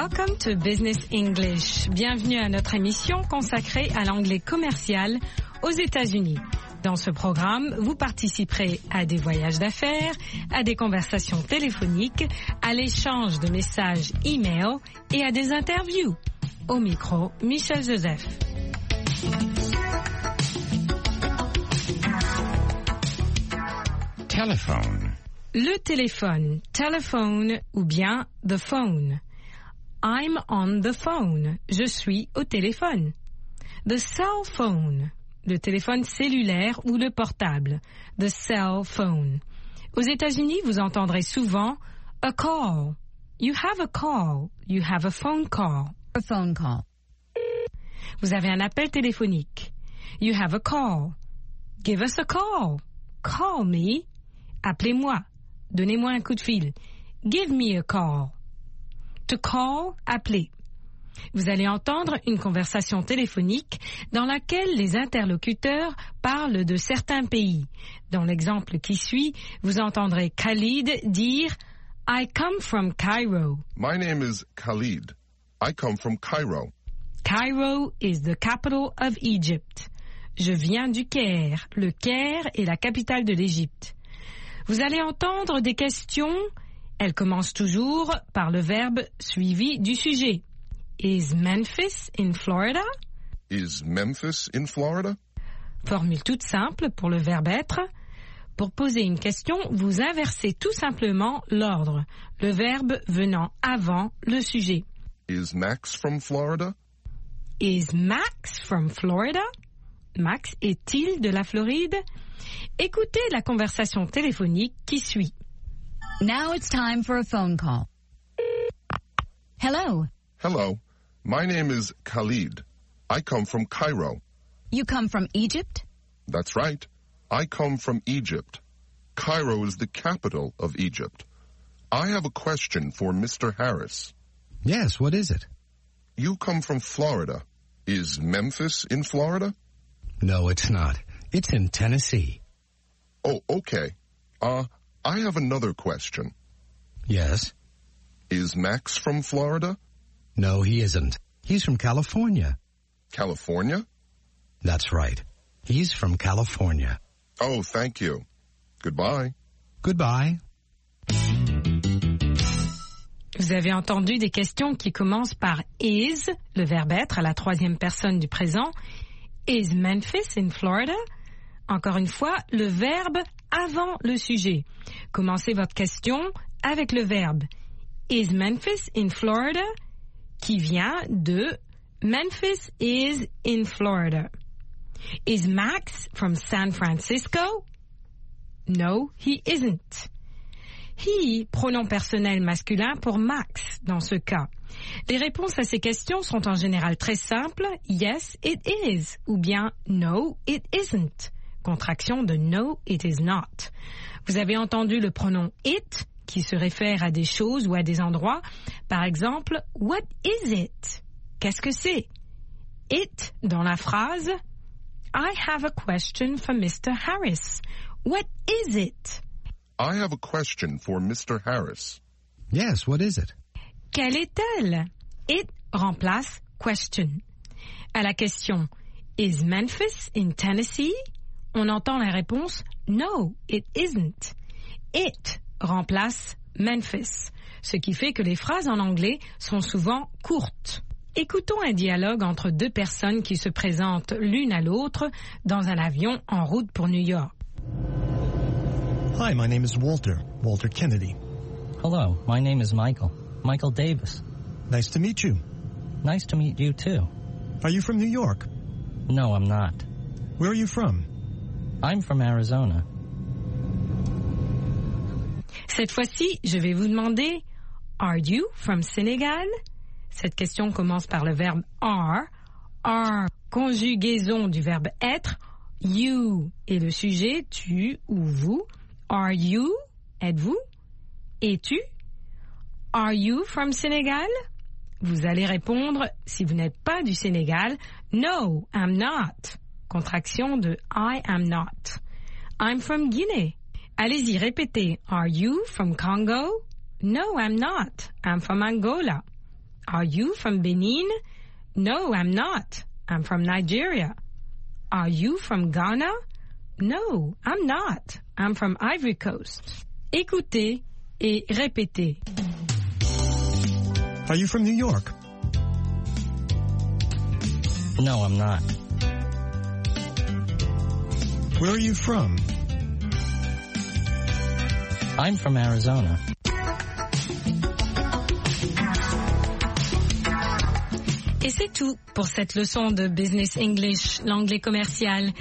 Welcome to Business English. Bienvenue à notre émission consacrée à l'anglais commercial aux États-Unis. Dans ce programme, vous participerez à des voyages d'affaires, à des conversations téléphoniques, à l'échange de messages e-mail et à des interviews. Au micro, Michel Joseph. Telephone. Le téléphone, telephone ou bien the phone. I'm on the phone. Je suis au téléphone. The cell phone. Le téléphone cellulaire ou le portable. The cell phone. Aux États-Unis, vous entendrez souvent a call. You have a call. You have a phone call. A phone call. Vous avez un appel téléphonique. You have a call. Give us a call. Call me. Appelez-moi. Donnez-moi un coup de fil. Give me a call. To call, appeler. Vous allez entendre une conversation téléphonique dans laquelle les interlocuteurs parlent de certains pays. Dans l'exemple qui suit, vous entendrez Khalid dire « I come from Cairo ». My name is Khalid. I come from Cairo. Cairo is the capital of Egypt. Je viens du Caire. Le Caire est la capitale de l'Égypte. Vous allez entendre des questions. Elles commencent toujours par le verbe suivi du sujet. Is Memphis in Florida? Is Memphis in Florida? Formule toute simple pour le verbe être. Pour poser une question, vous inversez tout simplement l'ordre, le verbe venant avant le sujet. Is Max from Florida? Is Max from Florida? Max est-il de la Floride? Écoutez la conversation téléphonique qui suit. Now it's time for a phone call. Hello. Hello. My name is Khalid. I come from Cairo. You come from Egypt? That's right. I come from Egypt. Cairo is the capital of Egypt. I have a question for Mr. Harris. Yes, what is it? You come from Florida. Is Memphis in Florida? No, it's not. It's in Tennessee. Oh, okay. I have another question. Yes? Is Max from Florida? No, he isn't. He's from California. California? That's right. He's from California. Oh, thank you. Goodbye. Goodbye. Vous avez entendu des questions qui commencent par is, le verbe être à la troisième personne du présent. Is Memphis in Florida? Encore une fois, le verbe avant le sujet. Commencez votre question avec le verbe Is Memphis in Florida? Qui vient de Memphis is in Florida. Is Max from San Francisco? No, he isn't. He, pronom personnel masculin pour Max dans ce cas. Les réponses à ces questions sont en général très simples. Yes, it is. Ou bien no, it isn't. Contraction de no, it is not. Vous avez entendu le pronom it qui se réfère à des choses ou à des endroits. Par exemple, what is it? Qu'est-ce que c'est? It dans la phrase I have a question for Mr. Harris. What is it? I have a question for Mr. Harris. Yes, what is it? Quelle est-elle? It remplace question. À la question Is Memphis in Tennessee? On entend la réponse No, it isn't. It remplace Memphis, ce qui fait que les phrases en anglais sont souvent courtes. Écoutons un dialogue entre deux personnes qui se présentent l'une à l'autre dans un avion en route pour New York. Hi, my name is Walter Kennedy. Hello, my name is Michael Davis. Nice to meet you. Nice to meet you too. Are you from New York? No, I'm not. Where are you from? I'm from Arizona. Cette fois-ci, je vais vous demander Are you from Senegal? Cette question commence par le verbe are. Are, conjugaison du verbe être. You est le sujet, tu ou vous. Are you? Êtes-vous? Es-tu? Are you from Senegal? Vous allez répondre, si vous n'êtes pas du Sénégal, No, I'm not. Contraction de I am not. I'm from Guinée. Allez-y, répétez. Are you from Congo? No, I'm not. I'm from Angola. Are you from Benin? No, I'm not. I'm from Nigeria. Are you from Ghana? No, I'm not. I'm from Ivory Coast. Écoutez et répétez. Are you from New York? No, I'm not. Where are you from? I'm from Arizona. Et c'est tout pour cette leçon de Business English, l'anglais commercial.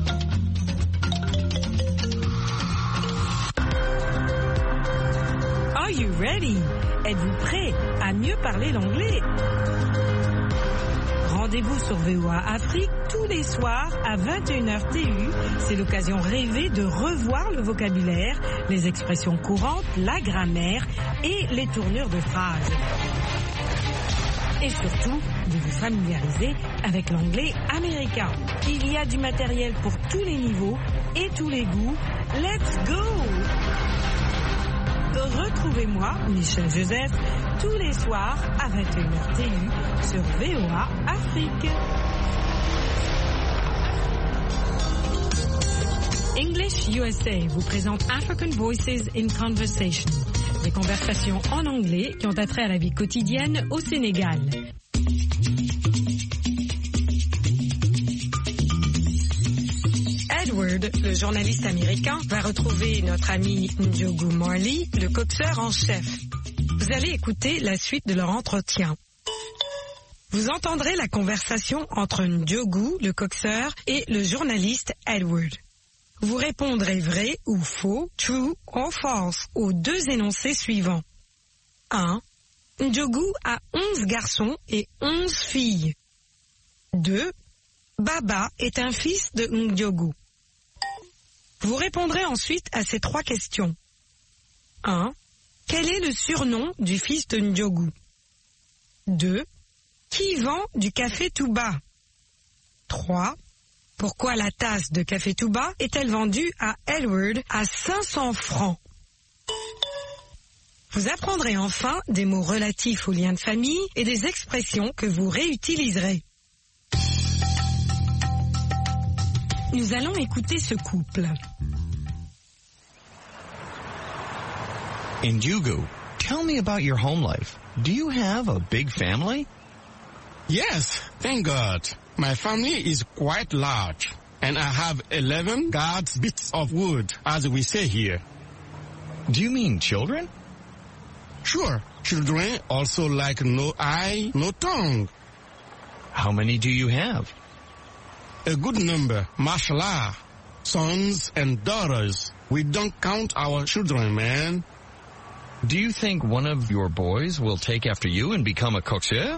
Are you ready? Êtes-vous prêt à mieux parler l'anglais? Rendez-vous sur VOA Afrique tous les soirs à 21h TU. C'est l'occasion rêvée de revoir le vocabulaire, les expressions courantes, la grammaire et les tournures de phrases. Et surtout, de vous familiariser avec l'anglais américain. Il y a du matériel pour tous les niveaux et tous les goûts. Let's go! Retrouvez-moi, Michel Joseph, tous les soirs à 21h TU sur VOA Afrique. English USA vous présente African Voices in Conversation. Des conversations en anglais qui ont attrait à la vie quotidienne au Sénégal. Edward, le journaliste américain, va retrouver notre ami Ndiogu Marley, le coxeur en chef. Vous allez écouter la suite de leur entretien. Vous entendrez la conversation entre Ndiogu, le coxeur, et le journaliste Edward. Vous répondrez vrai ou faux, true or false, aux deux énoncés suivants. 1. Ndiogu a 11 garçons et 11 filles. 2. Baba est un fils de Ndiogu. Vous répondrez ensuite à ces trois questions. 1. Quel est le surnom du fils de Ndiogu? 2. Qui vend du café Touba? 3. Pourquoi la tasse de café Touba est-elle vendue à Edward à 500 francs? Vous apprendrez enfin des mots relatifs aux liens de famille et des expressions que vous réutiliserez. Nous allons écouter ce couple. Ndiogu, tell me about your home life. Do you have a big family? Yes, thank God. My family is quite large, and I have 11 guards bits of wood, as we say here. Do you mean children? Sure, children also like no eye, no tongue. How many do you have? A good number, mashallah. Sons and daughters. We don't count our children, man. Do you think one of your boys will take after you and become a coxeur?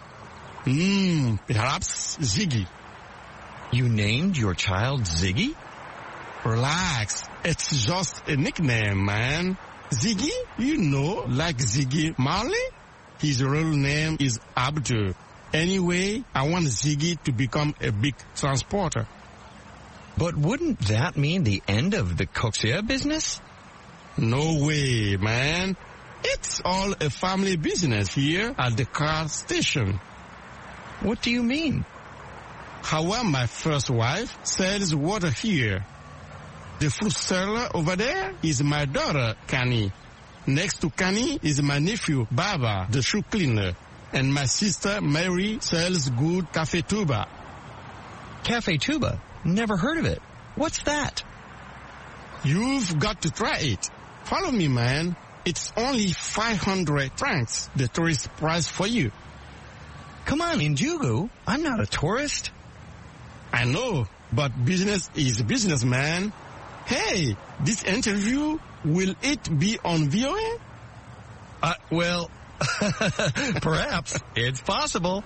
Perhaps Ziggy. You named your child Ziggy? Relax, it's just a nickname, man. Ziggy, you know, like Ziggy Marley? His real name is Abdul. Anyway, I want Ziggy to become a big transporter. But wouldn't that mean the end of the coxeur business? No way, man. It's all a family business here at the car station. What do you mean? How my first wife sells water here. The fruit seller over there is my daughter, Kani. Next to Kani is my nephew, Baba, the shoe cleaner. And my sister, Mary, sells good Café Touba. Café Touba? Never heard of it. What's that? You've got to try it. Follow me, man. It's only 500 francs, the tourist price for you. Come on, Ndiogu. I'm not a tourist. I know, but business is business, man. Hey, this interview, will it be on VOA? Well, perhaps. It's possible.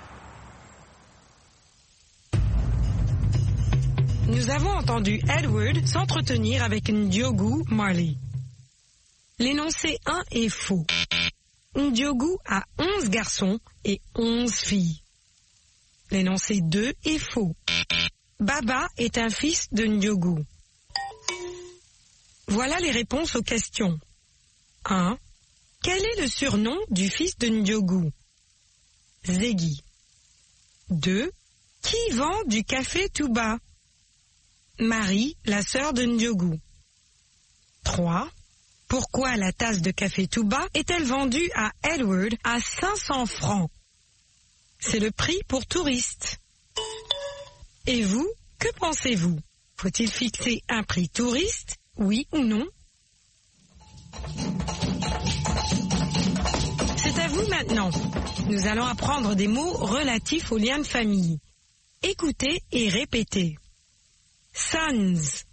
Nous avons entendu Edward s'entretenir avec Ndiogu Marley. L'énoncé 1 est faux. Ndiogu a 11 garçons et 11 filles. L'énoncé 2 est faux. Baba est un fils de Ndiogu. Voilà les réponses aux questions. 1. Quel est le surnom du fils de Ndiogu? Ziggy. 2. Qui vend du café tout bas? Marie, la sœur de Ndiogu. 3. Pourquoi la tasse de café tout bas est-elle vendue à Edward à 500 francs? C'est le prix pour touristes. Et vous, que pensez-vous? Faut-il fixer un prix touriste, oui ou non? C'est à vous maintenant. Nous allons apprendre des mots relatifs aux liens de famille. Écoutez et répétez. Sons,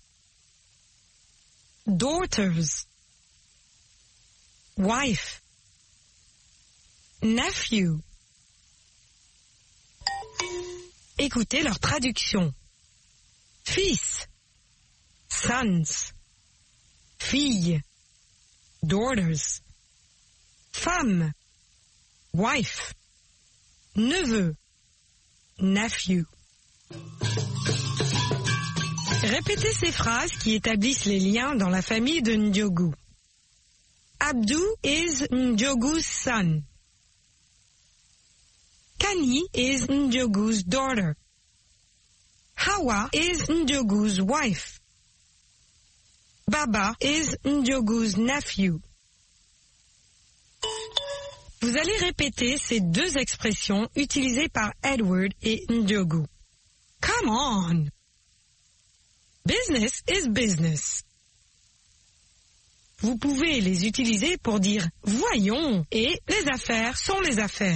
daughters, wife, nephew. Écoutez leur traduction. Fils, sons, fille, daughters, femme, wife, neveu, nephew. Répétez ces phrases qui établissent les liens dans la famille de Ndiogu. Abdou is Ndiogu's son. Kani is Ndiogu's daughter. Hawa is Ndiogu's wife. Baba is Ndiogu's nephew. Vous allez répéter ces deux expressions utilisées par Edward et Ndiogu. Come on! Business is business. Vous pouvez les utiliser pour dire « voyons » et « les affaires sont les affaires ».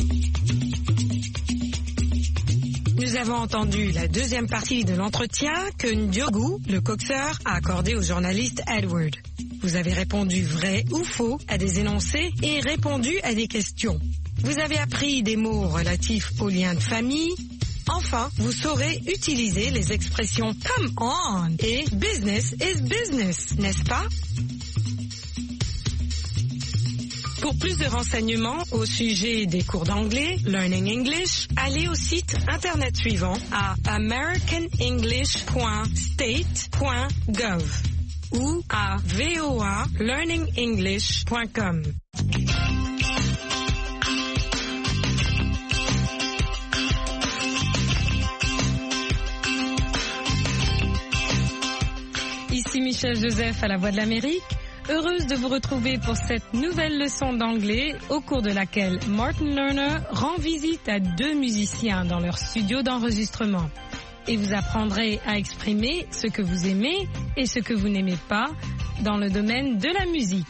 Nous avons entendu la deuxième partie de l'entretien que Ndiogu, le coxeur, a accordé au journaliste Edward. Vous avez répondu vrai ou faux à des énoncés et répondu à des questions. Vous avez appris des mots relatifs aux liens de famille. Enfin, vous saurez utiliser les expressions « come on » et « business is business », n'est-ce pas? Pour plus de renseignements au sujet des cours d'anglais, Learning English, allez au site internet suivant à americanenglish.state.gov ou à voalearningenglish.com. Ici Michel Joseph à la Voix de l'Amérique. Heureuse de vous retrouver pour cette nouvelle leçon d'anglais au cours de laquelle Martin Lerner rend visite à deux musiciens dans leur studio d'enregistrement. Et vous apprendrez à exprimer ce que vous aimez et ce que vous n'aimez pas dans le domaine de la musique.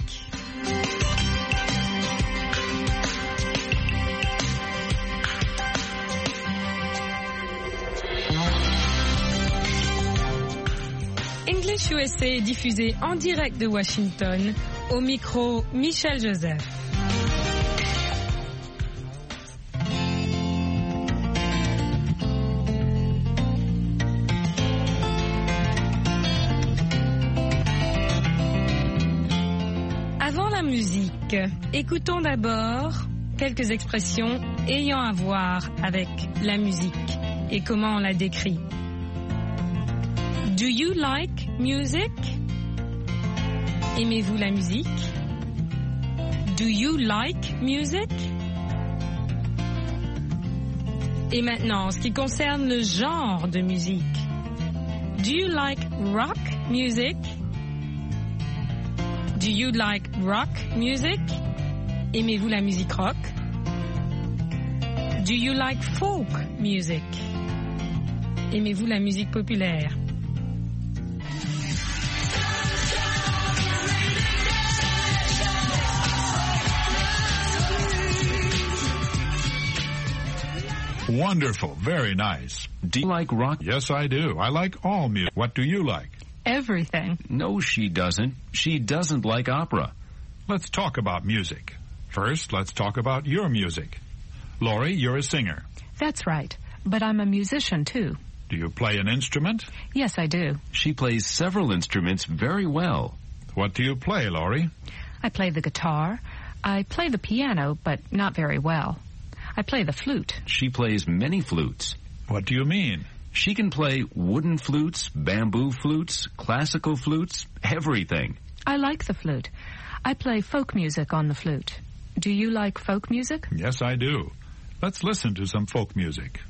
English USA est diffusé en direct de Washington, au micro Michel Joseph. Avant la musique, écoutons d'abord quelques expressions ayant à voir avec la musique et comment on la décrit. Do you like music? Aimez-vous la musique? Do you like music? Et maintenant, en ce qui concerne le genre de musique. Do you like rock music? Do you like rock music? Aimez-vous la musique rock? Do you like folk music? Aimez-vous la musique populaire? Wonderful. Very nice. Do you like rock? Yes, I do. I like all music. What do you like? Everything. No, she doesn't. She doesn't like opera. Let's talk about music. First, let's talk about your music. Laurie, you're a singer. That's right. But I'm a musician, too. Do you play an instrument? Yes, I do. She plays several instruments very well. What do you play, Laurie? I play the guitar. I play the piano, but not very well. I play the flute. She plays many flutes. What do you mean? She can play wooden flutes, bamboo flutes, classical flutes, everything. I like the flute. I play folk music on the flute. Do you like folk music? Yes, I do. Let's listen to some folk music.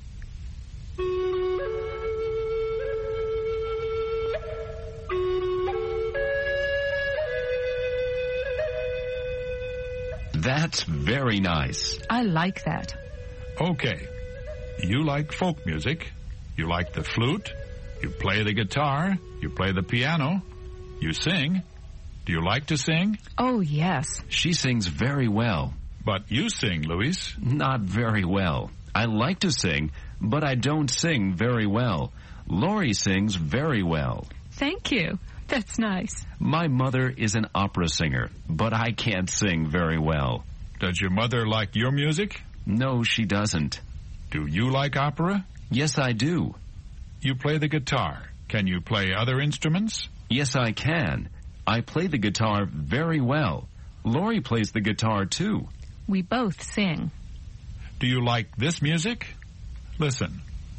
That's very nice. I like that. Okay. You like folk music. You like the flute. You play the guitar. You play the piano. You sing. Do you like to sing? Oh, yes. She sings very well. But you sing, Luis. Not very well. I like to sing, but I don't sing very well. Laurie sings very well. Thank you. That's nice. My mother is an opera singer, but I can't sing very well. Does your mother like your music? No, she doesn't. Do you like opera? Yes, I do. You play the guitar. Can you play other instruments? Yes, I can. I play the guitar very well. Laurie plays the guitar, too. We both sing. Do you like this music? Listen.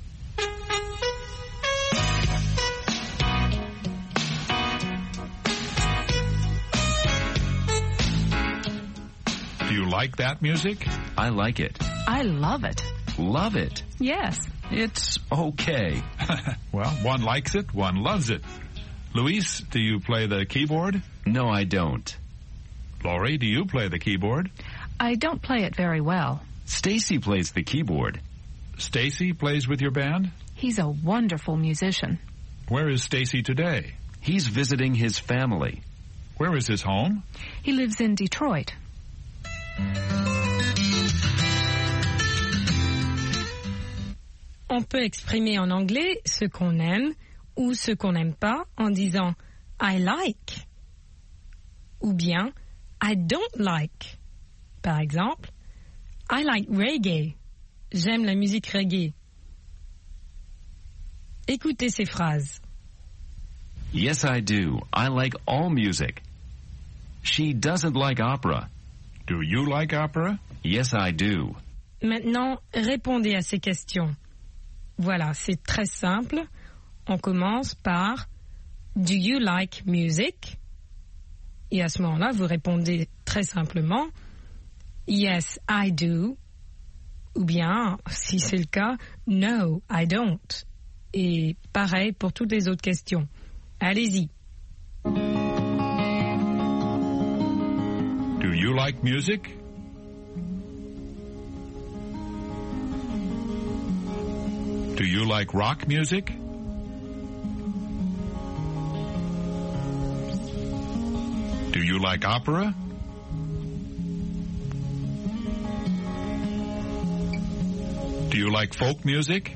Do you like that music? I like it. I love it. Love it. Yes. It's okay. Well, one likes it, one loves it. Luis, do you play the keyboard? No, I don't. Laurie, do you play the keyboard? I don't play it very well. Stacy plays the keyboard. Stacy plays with your band? He's a wonderful musician. Where is Stacy today? He's visiting his family. Where is his home? He lives in Detroit. On peut exprimer en anglais ce qu'on aime ou ce qu'on n'aime pas en disant I like ou bien I don't like. Par exemple, I like reggae. J'aime la musique reggae. Écoutez ces phrases. Yes, I do. I like all music. She doesn't like opera. Do you like opera? Yes, I do. Maintenant, répondez à ces questions. Voilà, c'est très simple. On commence par Do you like music? Et à ce moment-là, vous répondez très simplement Yes, I do. Ou bien, si c'est le cas, No, I don't. Et pareil pour toutes les autres questions. Allez-y. Do you like music? Do you like rock music? Do you like opera? Do you like folk music?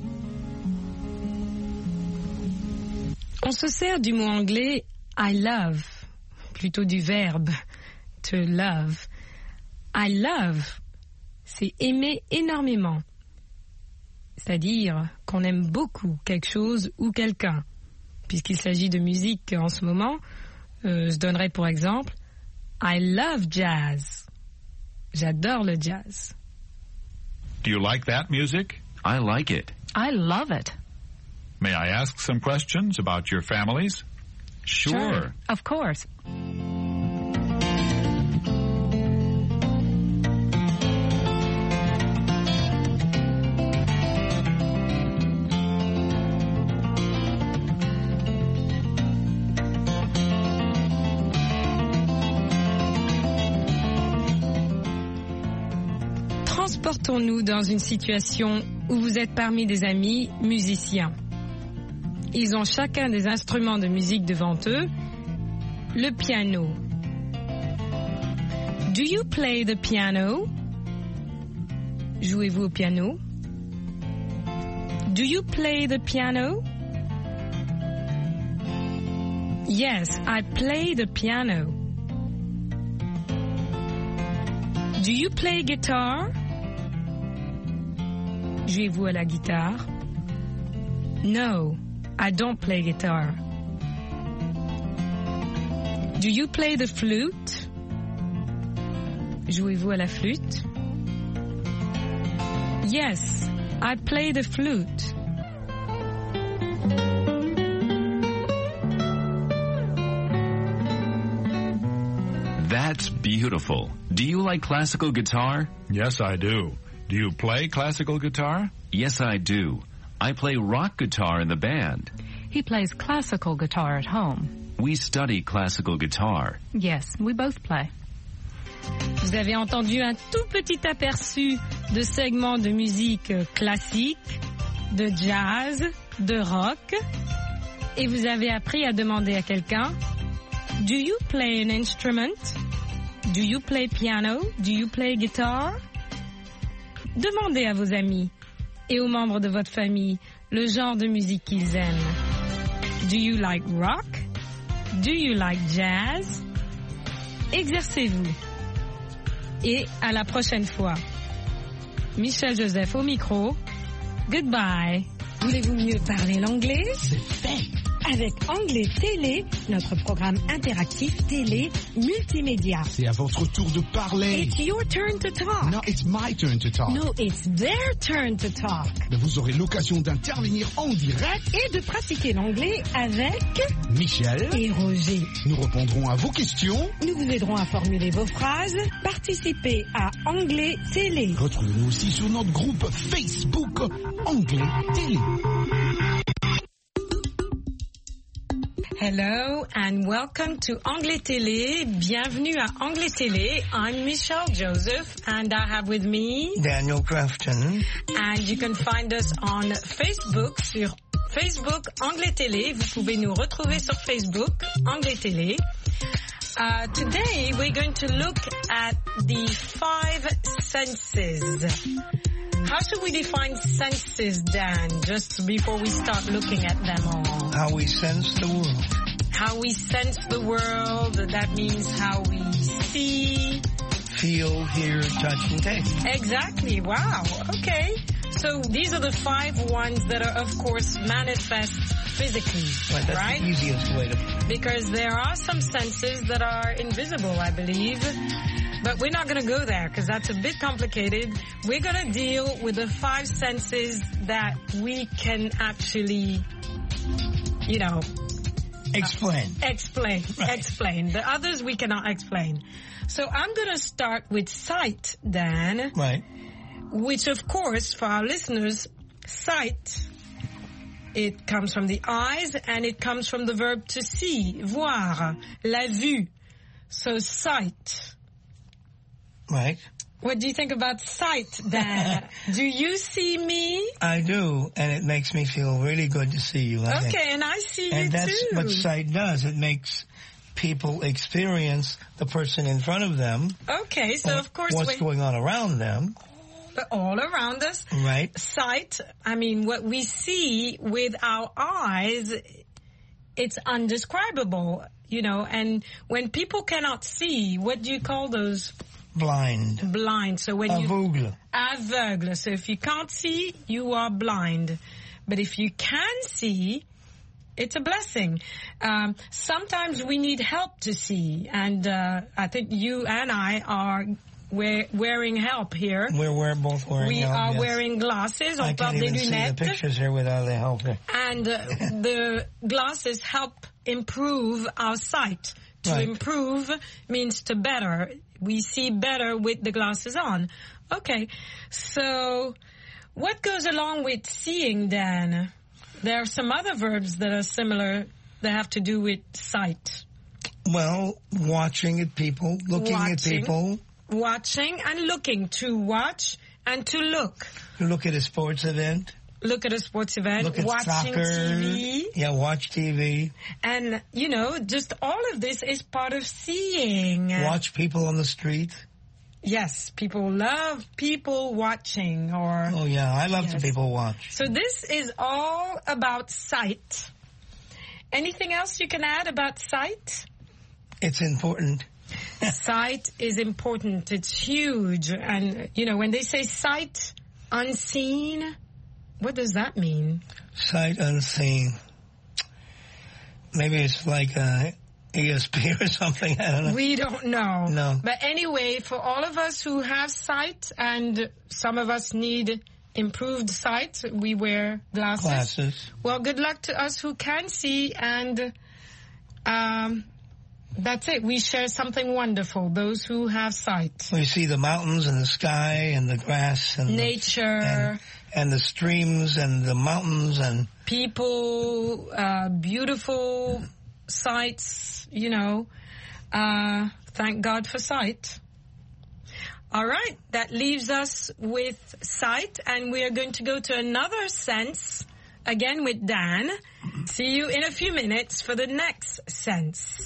On se sert du mot anglais I love, plutôt du verbe to love. I love, c'est aimer énormément. C'est-à-dire qu'on aime beaucoup quelque chose ou quelqu'un. Puisqu'il s'agit de musique en ce moment, je donnerai pour exemple I love jazz. J'adore le jazz. Do you like that music? I like it. I love it. May I ask some questions about your families? Sure. Of course. Transportons-nous dans une situation où vous êtes parmi des amis musiciens. Ils ont chacun des instruments de musique devant eux. Le piano. Do you play the piano? Jouez-vous au piano? Do you play the piano? Yes, I play the piano. Do you play guitar? Jouez-vous à la guitare? No, I don't play guitar. Do you play the flute? Jouez-vous à la flûte? Yes, I play the flute. That's beautiful. Do you like classical guitar? Yes, I do. Do you play classical guitar? Yes, I do. I play rock guitar in the band. He plays classical guitar at home. We study classical guitar. Yes, we both play. Vous avez entendu un tout petit aperçu de segments de musique classique, de jazz, de rock. Et vous avez appris à demander à quelqu'un, do you play an instrument? Do you play piano? Do you play guitar? Demandez à vos amis et aux membres de votre famille le genre de musique qu'ils aiment. Do you like rock? Do you like jazz? Exercez-vous. Et à la prochaine fois. Michel Joseph au micro. Goodbye. Voulez-vous mieux parler l'anglais? C'est fait. Avec Anglais Télé, notre programme interactif télé multimédia. C'est à votre tour de parler. It's your turn to talk. No, it's my turn to talk. No, it's their turn to talk. Mais vous aurez l'occasion d'intervenir en direct et de pratiquer l'anglais avec Michel et Roger. Nous répondrons à vos questions. Nous vous aiderons à formuler vos phrases. Participez à Anglais Télé. Retrouvez-nous aussi sur notre groupe Facebook Anglais Télé. Hello and welcome to Anglais Télé. Bienvenue à Anglais Télé. I'm Michelle Joseph and I have with me Daniel Crafton. And you can find us on Facebook sur Facebook Anglais Télé. Vous pouvez nous retrouver sur Facebook Anglais Télé. Today we're going to look at the 5 senses. How should we define senses, Dan, just before we start looking at them all? How we sense the world. How we sense the world, that means how we see, feel, hear, touch, and taste. Exactly, wow, okay. So these are the 5 ones that are, of course, manifest physically, right? That's the easiest way to... Because there are some senses that are invisible, I believe. But we're not going to go there because that's a bit complicated. We're going to deal with the 5 senses that we can actually, you know... Explain. Explain. The others we cannot explain. So I'm going to start with sight, Dan. Right. Which, of course, for our listeners, sight, it comes from the eyes and it comes from the verb to see, voir, la vue. So sight. Right. What do you think about sight, Dan? Do you see me? I do, and it makes me feel really good to see you. Okay, and I see you too. And that's what sight does. It makes people experience the person in front of them. Okay, so of course... What's going on around them. All around us. Right. Sight, I mean, what we see with our eyes, it's undescribable, you know, and when people cannot see, what do you call those? Blind. So when Aveugle. Aveugle. So if you can't see, you are blind. But if you can see, it's a blessing. Sometimes we need help to see. And I think you and I are wearing help here. We're both wearing help. We are wearing glasses. I can't even see the pictures here without the help. And the glasses help improve our sight. To improve means to better. We see better with the glasses on. Okay, so what goes along with seeing, Dan? There are some other verbs that are similar that have to do with sight. Well, watching at people, looking at people. Watching and looking. To watch and to look. To look at a sports event. Look at a sports event, look at watching soccer, TV. Yeah, watch TV. And, you know, just all of this is part of seeing. Watch people on the street. Yes, people love people watching or... Oh, yeah, I love to people watch. So this is all about sight. Anything else you can add about sight? It's important. Sight is important. It's huge. And, you know, when they say sight unseen... What does that mean? Sight unseen. Maybe it's like ESP or something. I don't know. We don't know. No. But anyway, for all of us who have sight, and some of us need improved sight, we wear glasses. Well, good luck to us who can see, and That's it. We share something wonderful, those who have sight. We see the mountains and the sky and the grass and nature. And the streams and the mountains and... people, beautiful sights, you know. Thank God for sight. All right, that leaves us with sight, and we are going to go to another sense, again with Dan. See you in a few minutes for the next sense.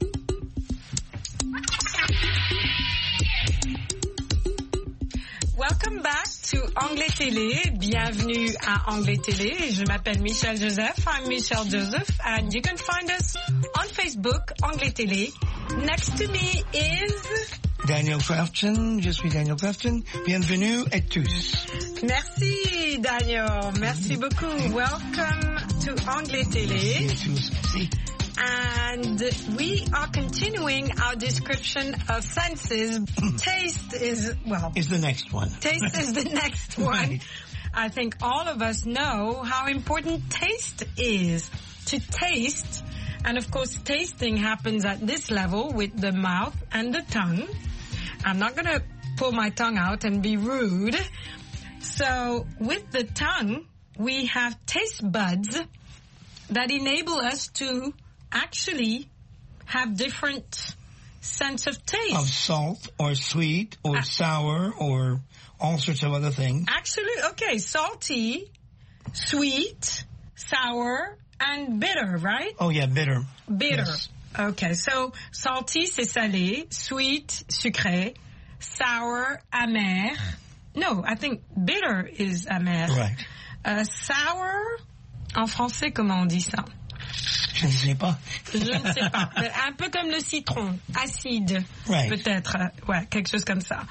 Welcome back to Anglais Télé. Bienvenue à Anglais Télé. Je m'appelle Michelle Joseph. I'm Michelle Joseph, and you can find us on Facebook, Anglais Télé. Next to me is... Daniel Crafton. Je suis Daniel Crafton. Bienvenue à tous. Merci, Daniel. Merci beaucoup. Welcome to Anglais Télé. Merci à tous. Merci. And we are continuing our description of senses. Taste is, well... is the next one. Taste is the next one. Right. I think all of us know how important taste is. To taste, and of course tasting happens at this level with the mouth and the tongue. I'm not going to pull my tongue out and be rude. So with the tongue, we have taste buds that enable us to actually have different sense of taste. Of salt or sweet or sour or all sorts of other things. Actually, okay, salty, sweet, sour, and bitter, right? Oh yeah, bitter. Bitter. Yes. Okay, so salty, c'est salé, sweet, sucré, sour, amer. No, I think bitter is amer. Right. Sour, en français, comment on dit ça? Je ne sais pas. Je ne sais pas. Un peu comme le citron, acide, right. Peut-être. Ouais, quelque chose comme ça.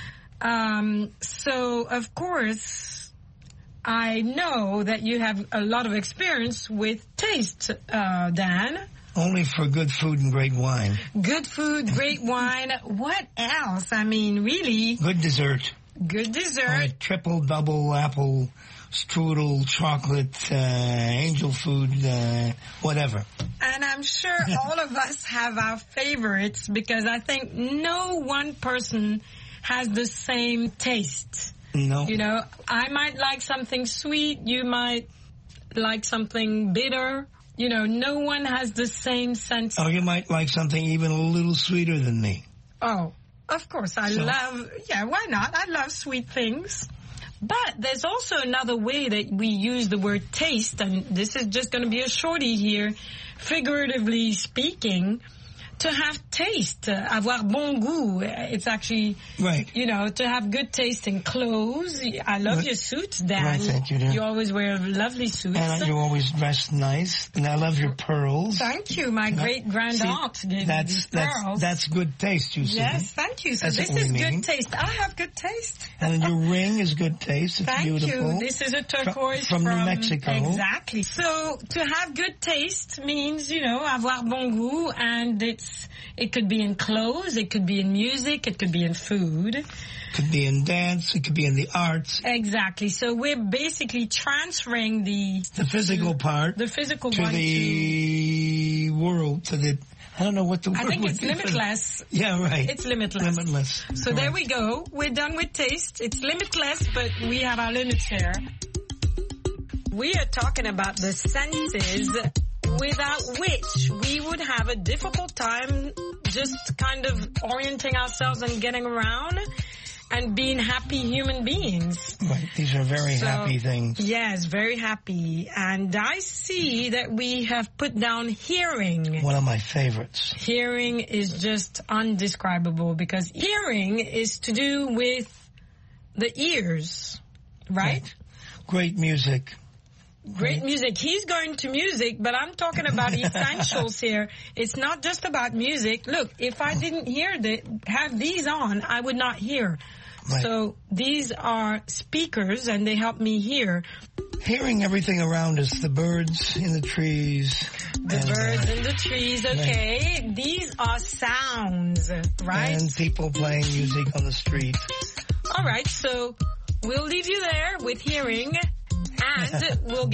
So, of course, I know that you have a lot of experience with taste, Dan. Only for good food and great wine. Good food, great wine. What else? I mean, really. Good dessert. Good dessert. Triple, double, apple, strudel, chocolate, angel food, whatever. And I'm sure all of us have our favorites because I think no one person has the same taste. No. You know, I might like something sweet. You might like something bitter. You know, no one has the same sense. Oh, you might like something even a little sweeter than me. Oh, of course. I love, why not? I love sweet things. But there's also another way that we use the word taste, and this is just going to be a shorty here, figuratively speaking, to have taste, avoir bon goût. It's actually, right. You know, to have good taste in clothes. I love your suits, Dan. Right, thank you, dear. You always wear lovely suits. And you always dress nice. And I love your pearls. Thank you. My great-grand-aunt gave me these pearls. That's good taste, you see. Yes, thank you. So this is good taste. I have good taste. And your ring is good taste. It's beautiful. Thank you. This is a turquoise from New Mexico. Exactly. So to have good taste means, you know, avoir bon goût, and it could be in clothes, it could be in music, it could be in food. It could be in dance, it could be in the arts. Exactly. So we're basically transferring the physical part to the world, to the, I don't know what the word I think would it's be. limitless. Yeah, right. It's limitless. Limitless. So there we go. We're done with taste. It's limitless, but we have our limits here. We are talking about the senses without which we would have a difficult time just kind of orienting ourselves and getting around and being happy human beings. Right. These are very happy things. Yes, very happy. And I see that we have put down hearing. One of my favorites. Hearing is just undescribable because hearing is to do with the ears, right? Great music. Great music. He's going to music, but I'm talking about essentials here. It's not just about music. Look, if I didn't have these on, I would not hear. Right. So these are speakers, and they help me hear. Hearing everything around us, the birds in the trees. The birds in the trees, okay. Right. These are sounds, right? And people playing music on the street. All right, so we'll leave you there with hearing, and we'll get